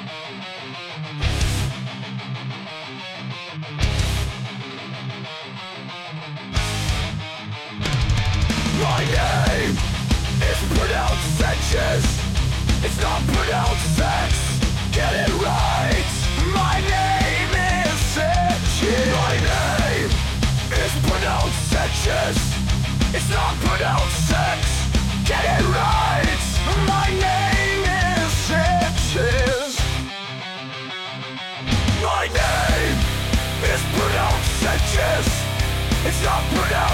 My name is pronounced Sanchez. It's not pronounced sex. Get it right. My name is Sanchez. My name is pronounced Sanchez. It's not pronounced sex. Get it right. My name is Sanchez. My name is pronounced Sanchez. It's not pronounced